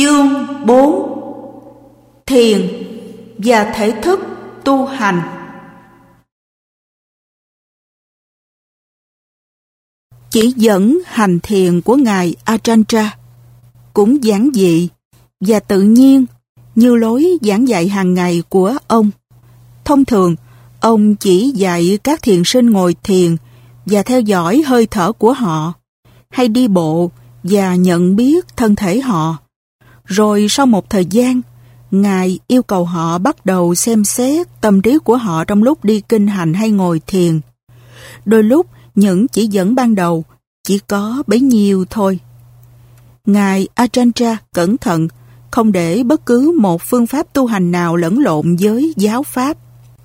Chương 4: Thiền và thể thức tu hành. Chỉ dẫn hành thiền của Ngài Ajahn cũng giản dị và tự nhiên như lối giảng dạy hàng ngày của ông. Thông thường, ông chỉ dạy các thiền sinh ngồi thiền và theo dõi hơi thở của họ, hay đi bộ và nhận biết thân thể họ. Rồi sau một thời gian, Ngài yêu cầu họ bắt đầu xem xét tâm trí của họ trong lúc đi kinh hành hay ngồi thiền. Đôi lúc, những chỉ dẫn ban đầu chỉ có bấy nhiêu thôi. Ngài Ajahn cẩn thận không để bất cứ một phương pháp tu hành nào lẫn lộn với giáo pháp.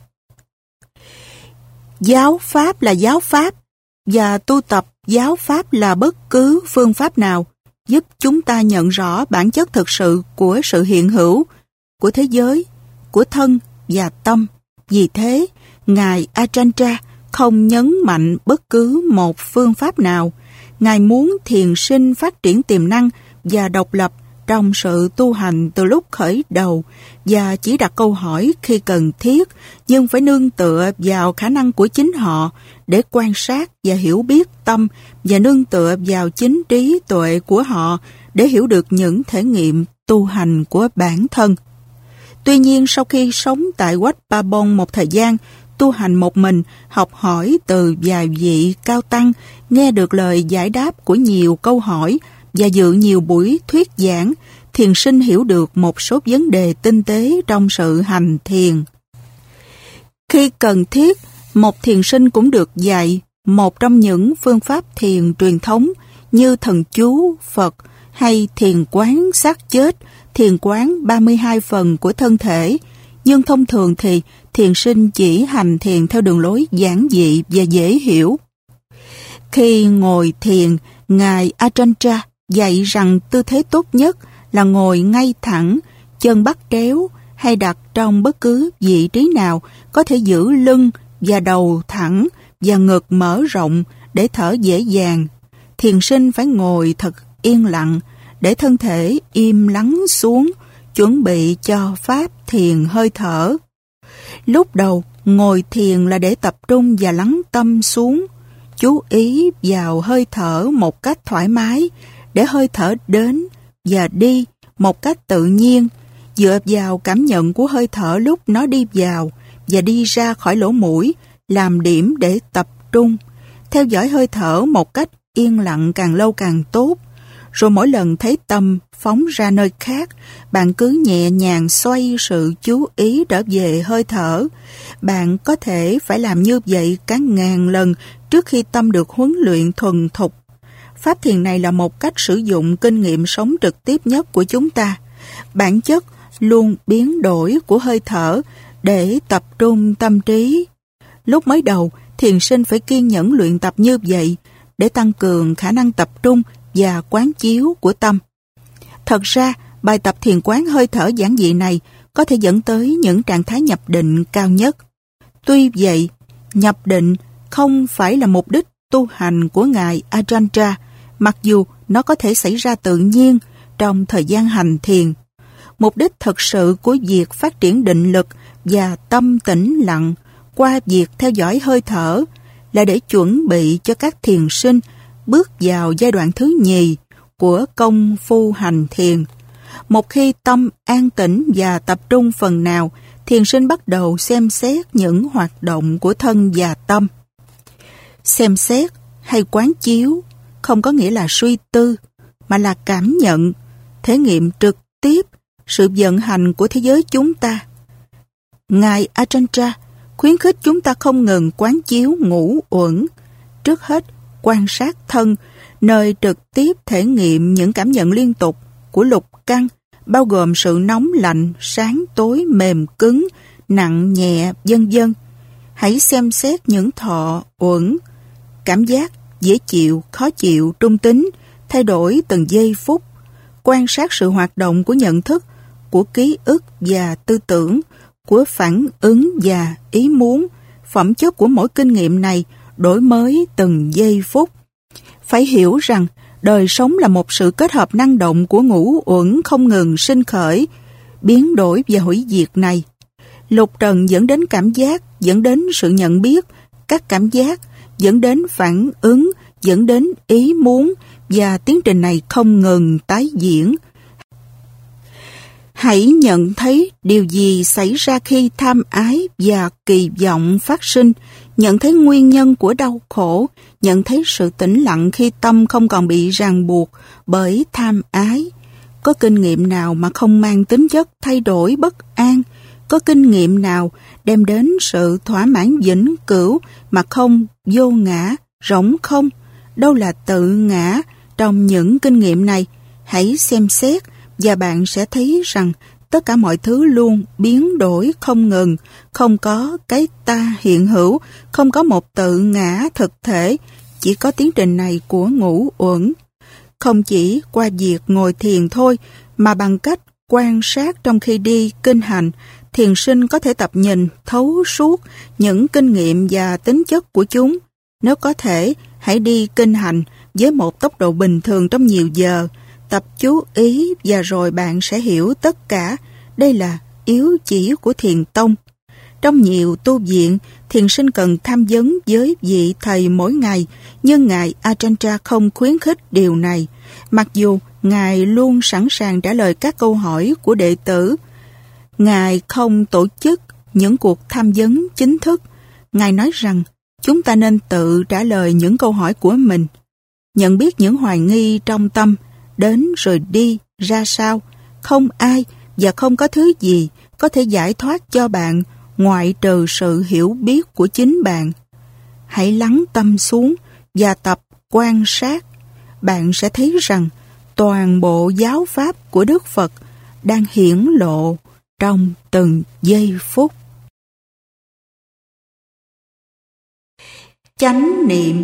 Giáo pháp là giáo pháp, và tu tập giáo pháp là bất cứ phương pháp nào giúp chúng ta nhận rõ bản chất thực sự của sự hiện hữu, của thế giới, của thân và tâm. Vì thế, Ngài Ajahn không nhấn mạnh bất cứ một phương pháp nào. Ngài muốn thiền sinh phát triển tiềm năng và độc lập trong sự tu hành từ lúc khởi đầu, và chỉ đặt câu hỏi khi cần thiết, nhưng phải nương tựa vào khả năng của chính họ để quan sát và hiểu biết tâm, và nương tựa vào chính trí tuệ của họ để hiểu được những thể nghiệm tu hành của bản thân. Tuy nhiên, sau khi sống tại Wat Pah Bong một thời gian, tu hành một mình, học hỏi từ vài vị cao tăng, nghe được lời giải đáp của nhiều câu hỏi và dự nhiều buổi thuyết giảng, thiền sinh hiểu được một số vấn đề tinh tế trong sự hành thiền. Khi cần thiết, một thiền sinh cũng được dạy một trong những phương pháp thiền truyền thống như thần chú, Phật hay thiền quán xác chết, thiền quán 32 phần của thân thể. Nhưng thông thường thì thiền sinh chỉ hành thiền theo đường lối giản dị và dễ hiểu. Khi ngồi thiền, Ngài Ajahn dạy rằng tư thế tốt nhất là ngồi ngay thẳng, chân bắt chéo hay đặt trong bất cứ vị trí nào, có thể giữ lưng và đầu thẳng và ngực mở rộng để thở dễ dàng. Thiền sinh phải ngồi thật yên lặng để thân thể im lắng xuống, chuẩn bị cho pháp thiền hơi thở. Lúc đầu, ngồi thiền là để tập trung và lắng tâm xuống, chú ý vào hơi thở một cách thoải mái, để hơi thở đến và đi một cách tự nhiên, dựa vào cảm nhận của hơi thở lúc nó đi vào và đi ra khỏi lỗ mũi, làm điểm để tập trung. Theo dõi hơi thở một cách yên lặng càng lâu càng tốt. Rồi mỗi lần thấy tâm phóng ra nơi khác, bạn cứ nhẹ nhàng xoay sự chú ý trở về hơi thở. Bạn có thể phải làm như vậy cả ngàn lần trước khi tâm được huấn luyện thuần thục. Pháp thiền này là một cách sử dụng kinh nghiệm sống trực tiếp nhất của chúng ta. Bản chất luôn biến đổi của hơi thở để tập trung tâm trí. Lúc mới đầu, thiền sinh phải kiên nhẫn luyện tập như vậy để tăng cường khả năng tập trung và quán chiếu của tâm. Thật ra, bài tập thiền quán hơi thở giản dị này có thể dẫn tới những trạng thái nhập định cao nhất. Tuy vậy, nhập định không phải là mục đích tu hành của Ngài Ajahn, mặc dù nó có thể xảy ra tự nhiên trong thời gian hành thiền. Mục đích thật sự của việc phát triển định lực và tâm tĩnh lặng qua việc theo dõi hơi thở là để chuẩn bị cho các thiền sinh bước vào giai đoạn thứ nhì của công phu hành thiền. Một khi tâm an tĩnh và tập trung phần nào, thiền sinh bắt đầu xem xét những hoạt động của thân và tâm. Xem xét hay quán chiếu không có nghĩa là suy tư, mà là cảm nhận, thể nghiệm trực tiếp sự vận hành của thế giới chúng ta. Ngài Ajahn khuyến khích chúng ta không ngừng quán chiếu ngũ uẩn. Trước hết, quan sát thân, nơi trực tiếp thể nghiệm những cảm nhận liên tục của lục căn, bao gồm sự nóng lạnh, sáng tối, mềm cứng, nặng nhẹ, vân vân. Hãy xem xét những thọ uẩn, cảm giác dễ chịu, khó chịu, trung tính, thay đổi từng giây phút. Quan sát sự hoạt động của nhận thức, của ký ức và tư tưởng, của phản ứng và ý muốn. Phẩm chất của mỗi kinh nghiệm này đổi mới từng giây phút. Phải hiểu rằng Đời sống là một sự kết hợp năng động của ngũ uẩn không ngừng sinh khởi, biến đổi và hủy diệt này. Lục trần dẫn đến cảm giác, dẫn đến sự nhận biết, các cảm giác dẫn đến phản ứng, dẫn đến ý muốn, và tiến trình này không ngừng tái diễn. Hãy nhận thấy điều gì xảy ra khi tham ái và kỳ vọng phát sinh, nhận thấy nguyên nhân của đau khổ, nhận thấy sự tĩnh lặng khi tâm không còn bị ràng buộc bởi tham ái. Có kinh nghiệm nào mà không mang tính chất thay đổi bất an? Có kinh nghiệm nào đem đến sự thỏa mãn vĩnh cửu mà không vô ngã, rỗng không? Đâu là tự ngã trong những kinh nghiệm này? Hãy xem xét và bạn sẽ thấy rằng tất cả mọi thứ luôn biến đổi không ngừng, không có cái ta hiện hữu, không có một tự ngã thực thể, chỉ có tiến trình này của ngũ uẩn. Không chỉ qua việc ngồi thiền thôi, mà bằng cách quan sát trong khi đi kinh hành, thiền sinh có thể tập nhìn thấu suốt những kinh nghiệm và tính chất của chúng. Nếu có thể, hãy đi kinh hành với một tốc độ bình thường trong nhiều giờ, tập chú ý và rồi bạn sẽ hiểu tất cả. Đây là yếu chỉ của thiền tông. Trong nhiều tu viện, thiền sinh cần tham vấn với vị thầy mỗi ngày, nhưng Ngài Ajahn không khuyến khích điều này. Mặc dù Ngài luôn sẵn sàng trả lời các câu hỏi của đệ tử, Ngài không tổ chức những cuộc tham vấn chính thức. Ngài nói rằng chúng ta nên tự trả lời những câu hỏi của mình. Nhận biết những hoài nghi trong tâm, đến rồi đi ra sao. Không ai và không có thứ gì có thể giải thoát cho bạn ngoại trừ sự hiểu biết của chính bạn. Hãy lắng tâm xuống và tập quan sát. Bạn sẽ thấy rằng toàn bộ giáo pháp của Đức Phật đang hiển lộ trong từng giây phút. Chánh niệm.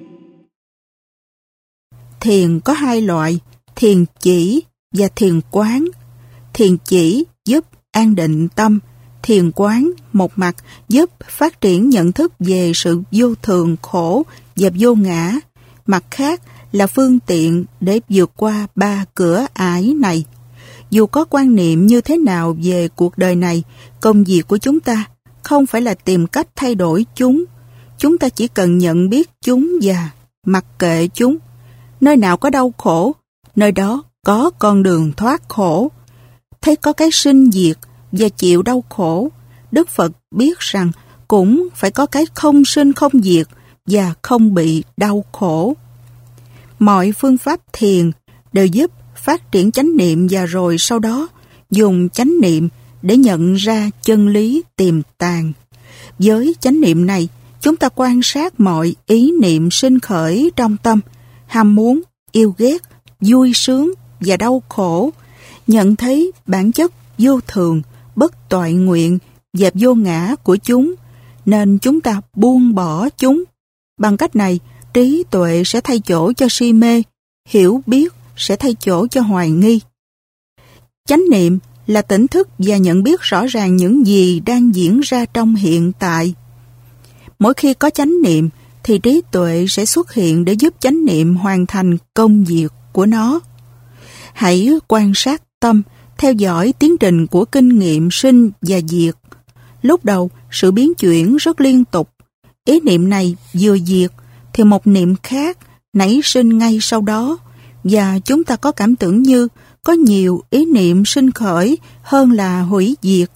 Thiền có hai loại, thiền chỉ và thiền quán. Thiền chỉ giúp an định tâm, thiền quán một mặt giúp phát triển nhận thức về sự vô thường, khổ và vô ngã, mặt khác là phương tiện để vượt qua ba cửa ải này. Dù có quan niệm như thế nào về cuộc đời này, công việc của chúng ta không phải là tìm cách thay đổi chúng. Chúng ta chỉ cần nhận biết chúng và mặc kệ chúng. Nơi nào có đau khổ, nơi đó có con đường thoát khổ. Thấy có cái sinh diệt và chịu đau khổ, Đức Phật biết rằng cũng phải có cái không sinh không diệt và không bị đau khổ. Mọi phương pháp thiền đều giúp phát triển chánh niệm và rồi sau đó dùng chánh niệm để nhận ra chân lý tiềm tàng. Với chánh niệm này, chúng ta quan sát mọi ý niệm sinh khởi trong tâm, ham muốn, yêu ghét, vui sướng và đau khổ, nhận thấy bản chất vô thường, bất toại nguyện và vô ngã của chúng, nên chúng ta buông bỏ chúng. Bằng cách này, trí tuệ sẽ thay chỗ cho si mê, hiểu biết sẽ thay chỗ cho hoài nghi. Chánh niệm là tỉnh thức và nhận biết rõ ràng những gì đang diễn ra trong hiện tại. Mỗi khi có chánh niệm, thì trí tuệ sẽ xuất hiện để giúp chánh niệm hoàn thành công việc của nó. Hãy quan sát tâm, theo dõi tiến trình của kinh nghiệm sinh và diệt. Lúc đầu, sự biến chuyển rất liên tục. Ý niệm này vừa diệt, thì một niệm khác nảy sinh ngay sau đó, và chúng ta có cảm tưởng như có nhiều ý niệm sinh khởi hơn là hủy diệt.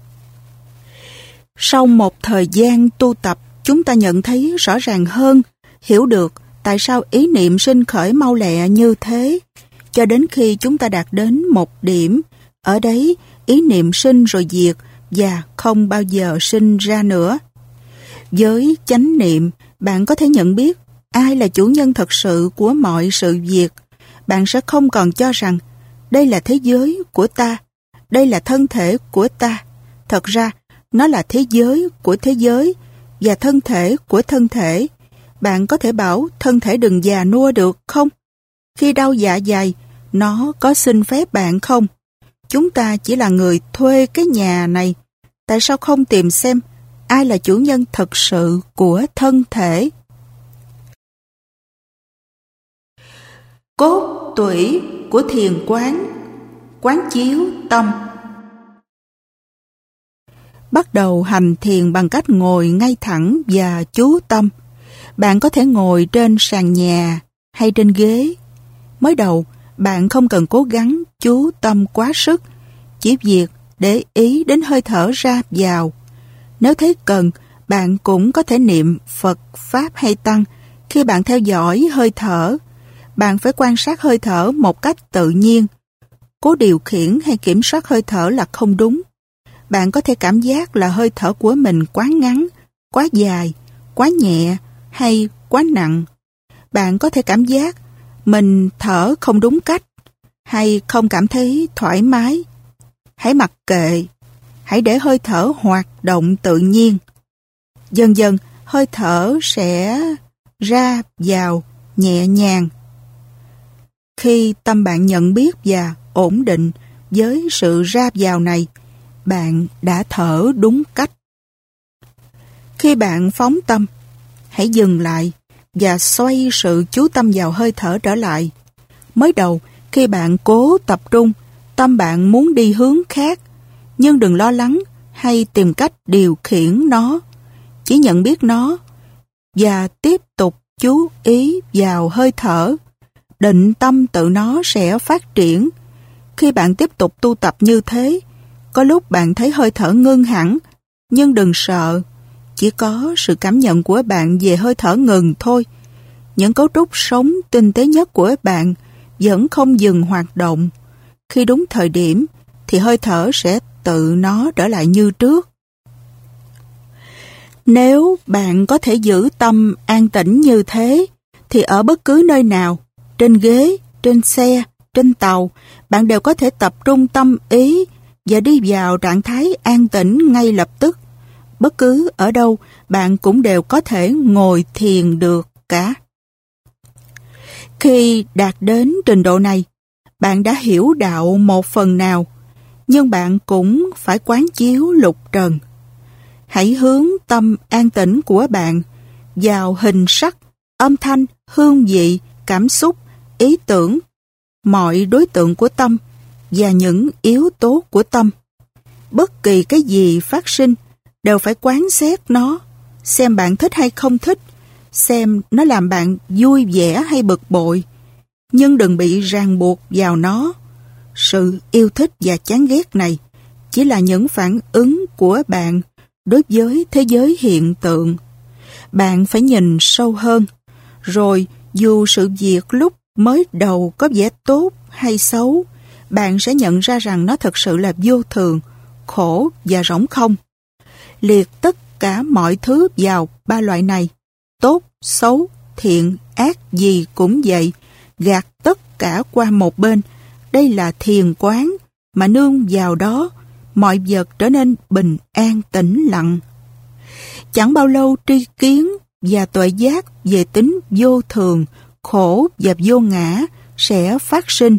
Sau một thời gian tu tập, chúng ta nhận thấy rõ ràng hơn, hiểu được tại sao ý niệm sinh khởi mau lẹ như thế, cho đến khi chúng ta đạt đến một điểm. Ở đấy, ý niệm sinh rồi diệt và không bao giờ sinh ra nữa. Với chánh niệm, bạn có thể nhận biết ai là chủ nhân thật sự của mọi sự việc. Bạn sẽ không còn cho rằng đây là thế giới của ta, đây là thân thể của ta. Thật ra, nó là thế giới của thế giới và thân thể của thân thể. Bạn có thể bảo thân thể đừng già nua được không? Khi đau dạ dày, nó có xin phép bạn không? Chúng ta chỉ là người thuê cái nhà này. Tại sao không tìm xem ai là chủ nhân thật sự của thân thể? Cốt tủy của thiền quán, quán chiếu tâm. Bắt đầu hành thiền bằng cách ngồi ngay thẳng và chú tâm. Bạn có thể ngồi trên sàn nhà hay trên ghế. Mới đầu, bạn không cần cố gắng chú tâm quá sức, chỉ việc để ý đến hơi thở ra vào. Nếu thấy cần, bạn cũng có thể niệm Phật, Pháp hay Tăng khi bạn theo dõi hơi thở. Bạn phải quan sát hơi thở một cách tự nhiên. Cố điều khiển hay kiểm soát hơi thở là không đúng. Bạn có thể cảm giác là hơi thở của mình quá ngắn, quá dài, quá nhẹ hay quá nặng. Bạn có thể cảm giác mình thở không đúng cách hay không cảm thấy thoải mái. Hãy mặc kệ, hãy để hơi thở hoạt động tự nhiên. Dần dần, hơi thở sẽ ra vào nhẹ nhàng. Khi tâm bạn nhận biết và ổn định với sự ra vào này, bạn đã thở đúng cách. Khi bạn phóng tâm, hãy dừng lại và xoay sự chú tâm vào hơi thở trở lại. Mới đầu, khi bạn cố tập trung, tâm bạn muốn đi hướng khác, nhưng đừng lo lắng hay tìm cách điều khiển nó. Chỉ nhận biết nó và tiếp tục chú ý vào hơi thở. Định tâm tự nó sẽ phát triển. Khi bạn tiếp tục tu tập như thế, có lúc bạn thấy hơi thở ngưng hẳn, nhưng đừng sợ. Chỉ có sự cảm nhận của bạn về hơi thở ngừng thôi. Những cấu trúc sống tinh tế nhất của bạn vẫn không dừng hoạt động. Khi đúng thời điểm, thì hơi thở sẽ tự nó trở lại như trước. Nếu bạn có thể giữ tâm an tĩnh như thế, thì ở bất cứ nơi nào, trên ghế, trên xe, trên tàu, bạn đều có thể tập trung tâm ý và đi vào trạng thái an tĩnh ngay lập tức. Bất cứ ở đâu, bạn cũng đều có thể ngồi thiền được cả. Khi đạt đến trình độ này, bạn đã hiểu đạo một phần nào, nhưng bạn cũng phải quán chiếu lục trần. Hãy hướng tâm an tĩnh của bạn vào hình sắc, âm thanh, hương vị, cảm xúc, ý tưởng, mọi đối tượng của tâm và những yếu tố của tâm. Bất kỳ cái gì phát sinh đều phải quán xét nó, xem bạn thích hay không thích, xem nó làm bạn vui vẻ hay bực bội, nhưng đừng bị ràng buộc vào nó. Sự yêu thích và chán ghét này chỉ là những phản ứng của bạn đối với thế giới hiện tượng. Bạn phải nhìn sâu hơn, rồi dù sự việc lúc mới đầu có vẻ tốt hay xấu, bạn sẽ nhận ra rằng nó thật sự là vô thường, khổ và rỗng không. Liệt tất cả mọi thứ vào ba loại này, tốt, xấu, thiện, ác gì cũng vậy, gạt tất cả qua một bên. Đây là thiền quán, mà nương vào đó, mọi vật trở nên bình an tĩnh lặng. Chẳng bao lâu tri kiến và tuệ giác về tính vô thường, khổ và vô ngã sẽ phát sinh.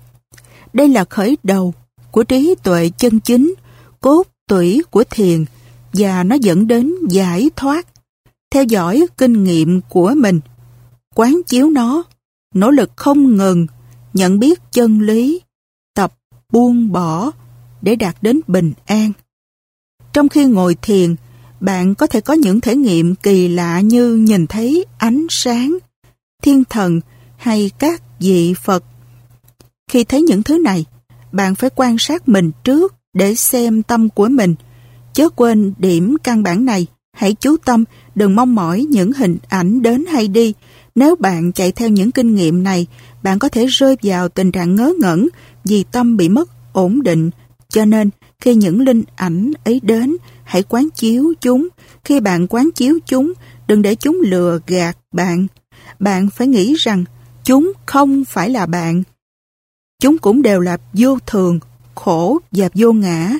Đây là khởi đầu của trí tuệ chân chính, cốt tủy của thiền, và nó dẫn đến giải thoát. Theo dõi kinh nghiệm của mình, quán chiếu nó, nỗ lực không ngừng, nhận biết chân lý, tập buông bỏ để đạt đến bình an. Trong khi ngồi thiền, bạn có thể có những thể nghiệm kỳ lạ như nhìn thấy ánh sáng, thiên thần hay các vị Phật. Khi thấy những thứ này, bạn phải quan sát mình trước để xem tâm của mình. Chớ quên điểm căn bản này, hãy chú tâm, đừng mong mỏi những hình ảnh đến hay đi. Nếu bạn chạy theo những kinh nghiệm này, bạn có thể rơi vào tình trạng ngớ ngẩn vì tâm bị mất ổn định. Cho nên, khi những linh ảnh ấy đến, hãy quán chiếu chúng. Khi bạn quán chiếu chúng, đừng để chúng lừa gạt bạn. Bạn phải nghĩ rằng chúng không phải là bạn. Chúng cũng đều là vô thường, khổ và vô ngã.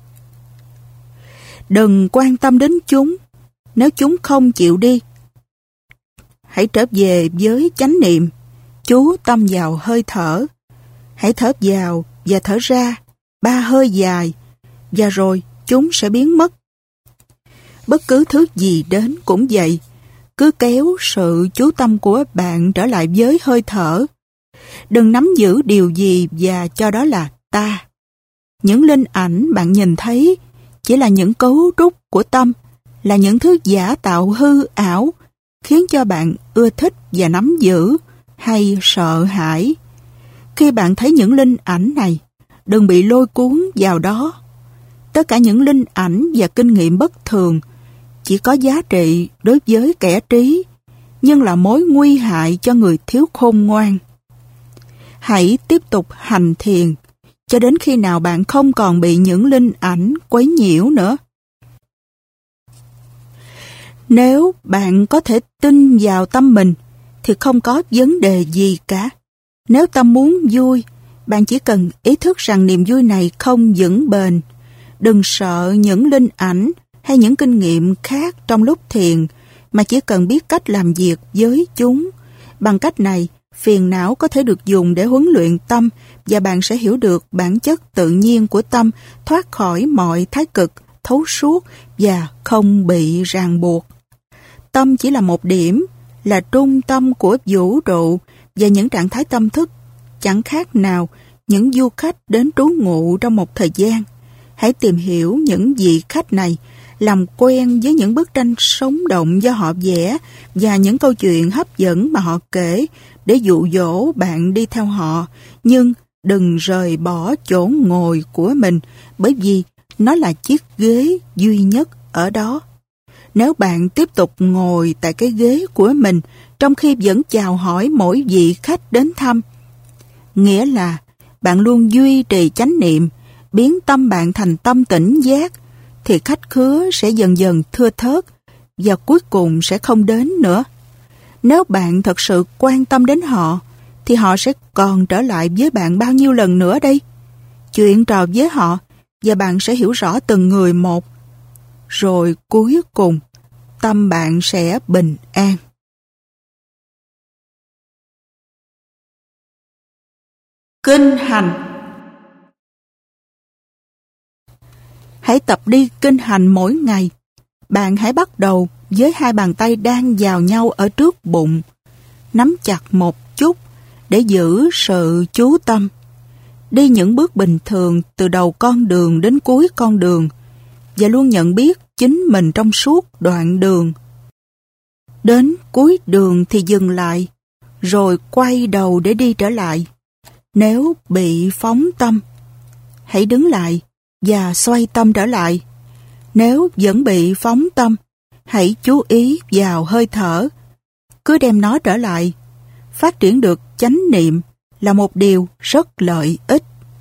Đừng quan tâm đến chúng. Nếu chúng không chịu đi, hãy trở về với chánh niệm, chú tâm vào hơi thở. Hãy thở vào và thở ra 3 hơi dài, và rồi chúng sẽ biến mất. Bất cứ thứ gì đến cũng vậy, cứ kéo sự chú tâm của bạn trở lại với hơi thở. Đừng nắm giữ điều gì và cho đó là ta. Những linh ảnh bạn nhìn thấy chỉ là những cấu trúc của tâm, là những thứ giả tạo hư ảo, khiến cho bạn ưa thích và nắm giữ hay sợ hãi. Khi bạn thấy những linh ảnh này, đừng bị lôi cuốn vào đó. Tất cả những linh ảnh và kinh nghiệm bất thường chỉ có giá trị đối với kẻ trí, nhưng là mối nguy hại cho người thiếu khôn ngoan. Hãy tiếp tục hành thiền cho đến khi nào bạn không còn bị những linh ảnh quấy nhiễu nữa. Nếu bạn có thể tin vào tâm mình thì không có vấn đề gì cả. Nếu tâm muốn vui, bạn chỉ cần ý thức rằng niềm vui này không vững bền. Đừng sợ những linh ảnh hay những kinh nghiệm khác trong lúc thiền, mà chỉ cần biết cách làm việc với chúng. Bằng cách này, phiền não có thể được dùng để huấn luyện tâm và bạn sẽ hiểu được bản chất tự nhiên của tâm, thoát khỏi mọi thái cực, thấu suốt và không bị ràng buộc. Tâm chỉ là một điểm, là trung tâm của vũ trụ, và những trạng thái tâm thức chẳng khác nào những du khách đến trú ngụ trong một thời gian. Hãy tìm hiểu những vị khách này, làm quen với những bức tranh sống động do họ vẽ và những câu chuyện hấp dẫn mà họ kể để dụ dỗ bạn đi theo họ, nhưng đừng rời bỏ chỗ ngồi của mình, bởi vì nó là chiếc ghế duy nhất ở đó. Nếu bạn tiếp tục ngồi tại cái ghế của mình trong khi vẫn chào hỏi mỗi vị khách đến thăm, nghĩa là bạn luôn duy trì chánh niệm, biến tâm bạn thành tâm tỉnh giác, thì khách khứa sẽ dần dần thưa thớt và cuối cùng sẽ không đến nữa. Nếu bạn thật sự quan tâm đến họ, thì họ sẽ còn trở lại với bạn bao nhiêu lần nữa đây? Chuyện trò với họ và bạn sẽ hiểu rõ từng người một. Rồi cuối cùng, tâm bạn sẽ bình an. Kinh hành. Hãy tập đi kinh hành mỗi ngày. Bạn hãy bắt đầu với hai bàn tay đang vào nhau ở trước bụng. Nắm chặt một chút để giữ sự chú tâm. Đi những bước bình thường từ đầu con đường đến cuối con đường và luôn nhận biết chính mình trong suốt đoạn đường. Đến cuối đường thì dừng lại, rồi quay đầu để đi trở lại. Nếu bị phóng tâm, hãy đứng lại và xoay tâm trở lại. Nếu vẫn bị phóng tâm, hãy chú ý vào hơi thở. Cứ đem nó trở lại. Phát triển được chánh niệm là một điều rất lợi ích.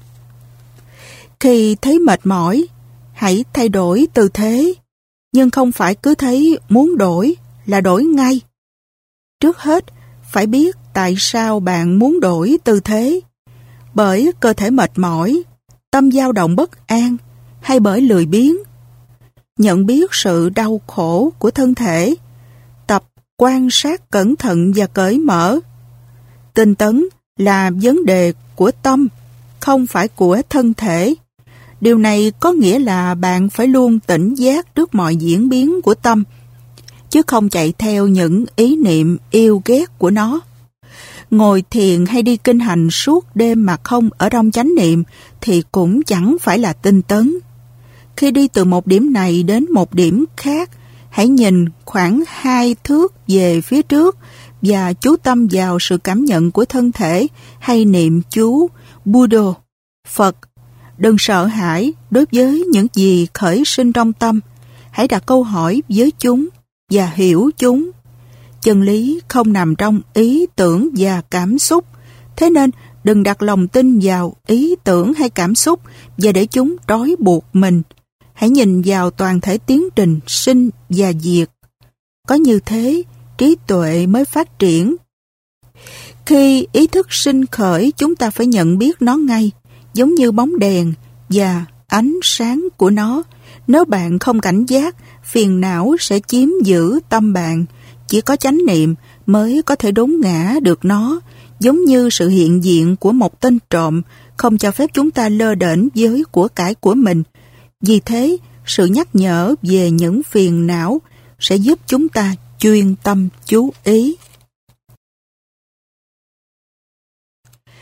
Khi thấy mệt mỏi, hãy thay đổi tư thế, nhưng không phải cứ thấy muốn đổi là đổi ngay. Trước hết, phải biết tại sao bạn muốn đổi tư thế. Bởi cơ thể mệt mỏi, tâm dao động bất an, hay bởi lười biếng. Nhận biết sự đau khổ của thân thể, tập quan sát cẩn thận và cởi mở. Tinh tấn là vấn đề của tâm, không phải của thân thể. Điều này có nghĩa là bạn phải luôn tỉnh giác trước mọi diễn biến của tâm, chứ không chạy theo những ý niệm yêu ghét của nó. Ngồi thiền hay đi kinh hành suốt đêm mà không ở trong chánh niệm thì cũng chẳng phải là tinh tấn. Khi đi từ một điểm này đến một điểm khác, hãy nhìn khoảng 2 thước về phía trước và chú tâm vào sự cảm nhận của thân thể hay niệm chú Buddha, Phật. Đừng sợ hãi đối với những gì khởi sinh trong tâm. Hãy đặt câu hỏi với chúng và hiểu chúng. Chân lý không nằm trong ý tưởng và cảm xúc. Thế nên đừng đặt lòng tin vào ý tưởng hay cảm xúc và để chúng trói buộc mình. Hãy nhìn vào toàn thể tiến trình sinh và diệt. Có như thế, trí tuệ mới phát triển. Khi ý thức sinh khởi, chúng ta phải nhận biết nó ngay, giống như bóng đèn và ánh sáng của nó. Nếu bạn không cảnh giác, phiền não sẽ chiếm giữ tâm bạn. Chỉ có chánh niệm mới có thể đốn ngã được nó, giống như sự hiện diện của một tên trộm không cho phép chúng ta lơ đễnh với của cải của mình. Vì thế, sự nhắc nhở về những phiền não sẽ giúp chúng ta chuyên tâm chú ý.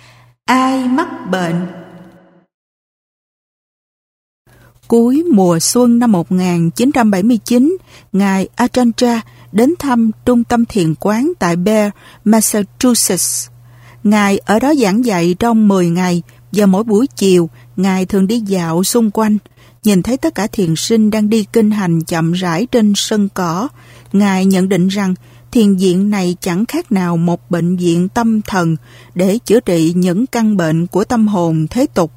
ai mắc bệnh. Cuối mùa xuân năm 1979, Ngài Ajahn đến thăm trung tâm thiền quán tại Bear, Massachusetts. Ngài ở đó giảng dạy trong 10 ngày và mỗi buổi chiều, Ngài thường đi dạo xung quanh. Nhìn thấy tất cả thiền sinh đang đi kinh hành chậm rãi trên sân cỏ, Ngài nhận định rằng thiền viện này chẳng khác nào một bệnh viện tâm thần để chữa trị những căn bệnh của tâm hồn thế tục.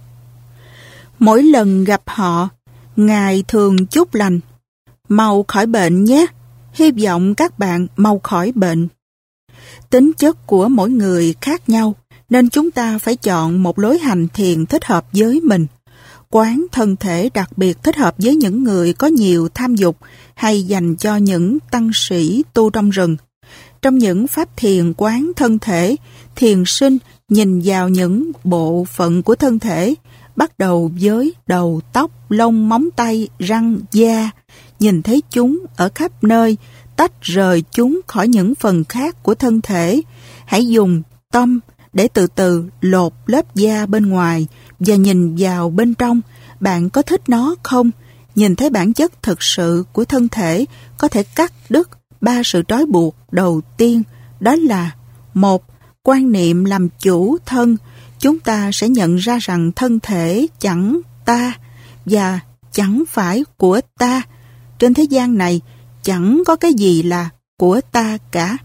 Mỗi lần gặp họ, Ngài thường chúc lành: mau khỏi bệnh nhé, hy vọng các bạn mau khỏi bệnh. Tính chất của mỗi người khác nhau, nên chúng ta phải chọn một lối hành thiền thích hợp với mình. Quán thân thể đặc biệt thích hợp với những người có nhiều tham dục hay dành cho những tăng sĩ tu trong rừng. Trong những pháp thiền quán thân thể, thiền sinh nhìn vào những bộ phận của thân thể, bắt đầu với đầu, tóc, lông, móng tay, răng, da, nhìn thấy chúng ở khắp nơi, tách rời chúng khỏi những phần khác của thân thể. Hãy dùng tâm để từ từ lột lớp da bên ngoài và nhìn vào bên trong. Bạn có thích nó không? Nhìn thấy bản chất thực sự của thân thể có thể cắt đứt 3 sự trói buộc đầu tiên, đó là: 1. Quan niệm làm chủ thân. Chúng ta sẽ nhận ra rằng thân thể chẳng ta và chẳng phải của ta. Trên thế gian này chẳng có cái gì là của ta cả.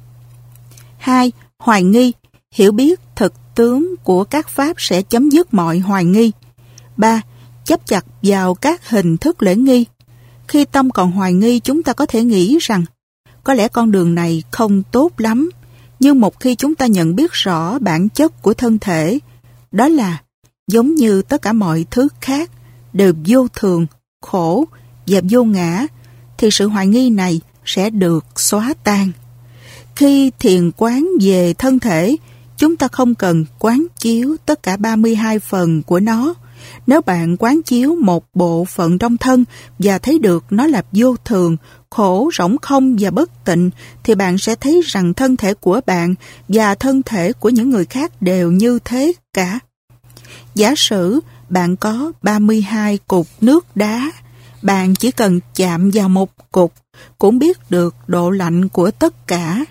2. Hoài nghi. Hiểu biết thực tướng của các pháp sẽ chấm dứt mọi hoài nghi. 3. Chấp chặt vào các hình thức lễ nghi. Khi tâm còn hoài nghi, chúng ta có thể nghĩ rằng có lẽ con đường này không tốt lắm. Nhưng một khi chúng ta nhận biết rõ bản chất của thân thể, đó là giống như tất cả mọi thứ khác đều vô thường, khổ và vô ngã, thì sự hoài nghi này sẽ được xóa tan. Khi thiền quán về thân thể, chúng ta không cần quán chiếu tất cả 32 phần của nó. Nếu bạn quán chiếu một bộ phận trong thân và thấy được nó là vô thường, khổ, rỗng không và bất tịnh, thì bạn sẽ thấy rằng thân thể của bạn và thân thể của những người khác đều như thế cả. Giả sử bạn có 32 cục nước đá, bạn chỉ cần chạm vào một cục cũng biết được độ lạnh của tất cả.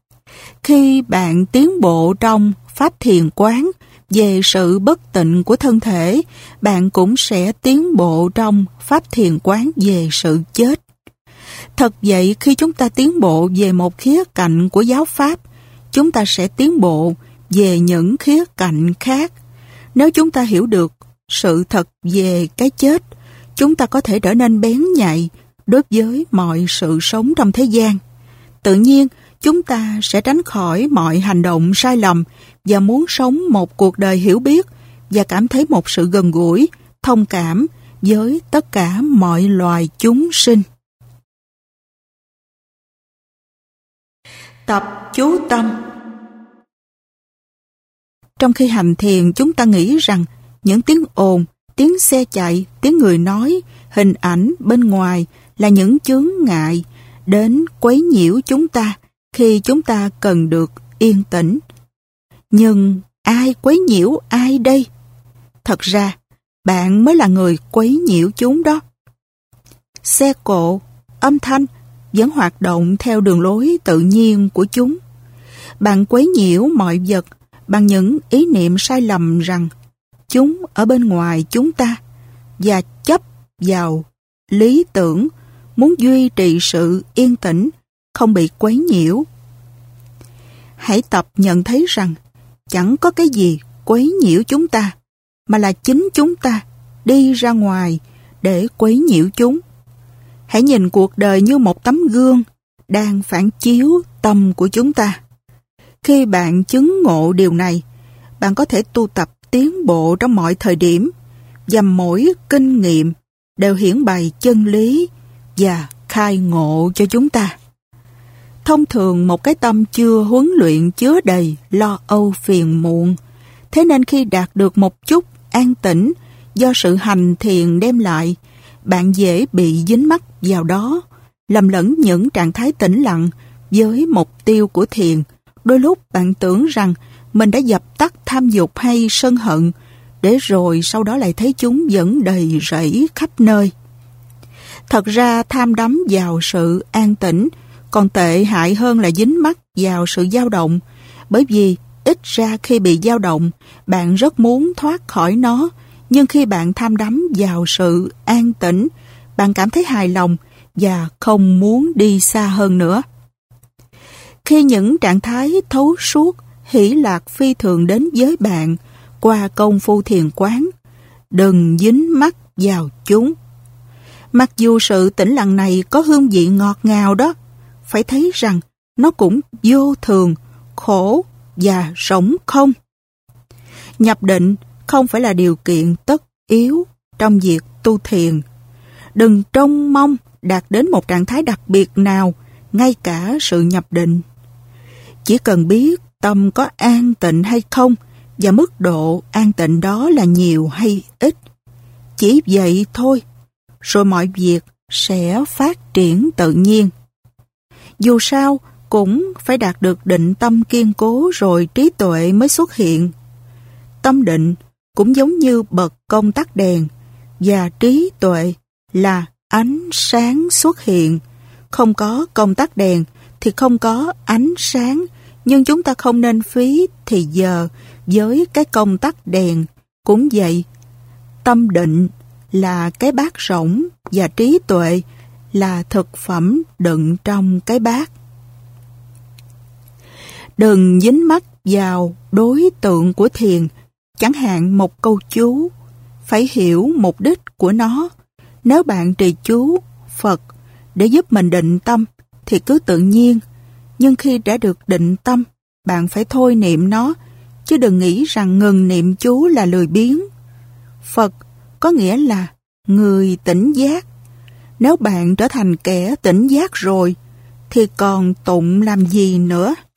Khi bạn tiến bộ trong pháp thiền quán về sự bất tịnh của thân thể, bạn cũng sẽ tiến bộ trong pháp thiền quán về sự chết. Thật vậy, khi chúng ta tiến bộ về một khía cạnh của giáo pháp, chúng ta sẽ tiến bộ về những khía cạnh khác. Nếu chúng ta hiểu được sự thật về cái chết, chúng ta có thể trở nên bén nhạy đối với mọi sự sống trong thế gian. Tự nhiên, chúng ta sẽ tránh khỏi mọi hành động sai lầm và muốn sống một cuộc đời hiểu biết và cảm thấy một sự gần gũi, thông cảm với tất cả mọi loài chúng sinh. Tập chú tâm. Trong khi hành thiền, chúng ta nghĩ rằng những tiếng ồn, tiếng xe chạy, tiếng người nói, hình ảnh bên ngoài là những chướng ngại đến quấy nhiễu chúng ta khi chúng ta cần được yên tĩnh. Nhưng ai quấy nhiễu ai đây? Thật ra, bạn mới là người quấy nhiễu chúng đó. Xe cộ, âm thanh vẫn hoạt động theo đường lối tự nhiên của chúng. Bạn quấy nhiễu mọi vật bằng những ý niệm sai lầm rằng chúng ở bên ngoài chúng ta và chấp vào lý tưởng muốn duy trì sự yên tĩnh, không bị quấy nhiễu. Hãy tập nhận thấy rằng chẳng có cái gì quấy nhiễu chúng ta, mà là chính chúng ta đi ra ngoài để quấy nhiễu chúng. Hãy nhìn cuộc đời như một tấm gương đang phản chiếu tâm của chúng ta. Khi bạn chứng ngộ điều này, bạn có thể tu tập tiến bộ trong mọi thời điểm, và mỗi kinh nghiệm đều hiển bày chân lý và khai ngộ cho chúng ta. Thông thường một cái tâm chưa huấn luyện chứa đầy lo âu phiền muộn, thế nên khi đạt được một chút an tĩnh do sự hành thiền đem lại, bạn dễ bị dính mắc vào đó, lầm lẫn những trạng thái tĩnh lặng với mục tiêu của thiền. Đôi lúc bạn tưởng rằng mình đã dập tắt tham dục hay sân hận, để rồi sau đó lại thấy chúng vẫn đầy rẫy khắp nơi. Thật ra tham đắm vào sự an tĩnh còn tệ hại hơn là dính mắc vào sự dao động, bởi vì ít ra khi bị dao động, bạn rất muốn thoát khỏi nó, nhưng khi bạn tham đắm vào sự an tĩnh, bạn cảm thấy hài lòng và không muốn đi xa hơn nữa. Khi những trạng thái thấu suốt, hỷ lạc phi thường đến với bạn qua công phu thiền quán, đừng dính mắc vào chúng. Mặc dù sự tĩnh lặng này có hương vị ngọt ngào đó, phải thấy rằng nó cũng vô thường, khổ và rỗng không. Nhập định không phải là điều kiện tất yếu trong việc tu thiền. Đừng trông mong đạt đến một trạng thái đặc biệt nào, ngay cả sự nhập định. Chỉ cần biết tâm có an tịnh hay không và mức độ an tịnh đó là nhiều hay ít. Chỉ vậy thôi, rồi mọi việc sẽ phát triển tự nhiên. Dù sao, cũng phải đạt được định tâm kiên cố rồi trí tuệ mới xuất hiện. Tâm định cũng giống như bật công tắc đèn, và trí tuệ là ánh sáng xuất hiện. Không có công tắc đèn thì không có ánh sáng, nhưng chúng ta không nên phí thì giờ với cái công tắc đèn. Cũng vậy, tâm định là cái bát rỗng và trí tuệ là thực phẩm đựng trong cái bát. Đừng dính mắc vào đối tượng của thiền, chẳng hạn một câu chú, phải hiểu mục đích của nó. Nếu bạn trì chú Phật để giúp mình định tâm thì cứ tự nhiên, nhưng khi đã được định tâm, bạn phải thôi niệm nó, chứ đừng nghĩ rằng ngừng niệm chú là lười biếng. Phật có nghĩa là người tỉnh giác. Nếu bạn trở thành kẻ tỉnh giác rồi, thì còn tụng làm gì nữa?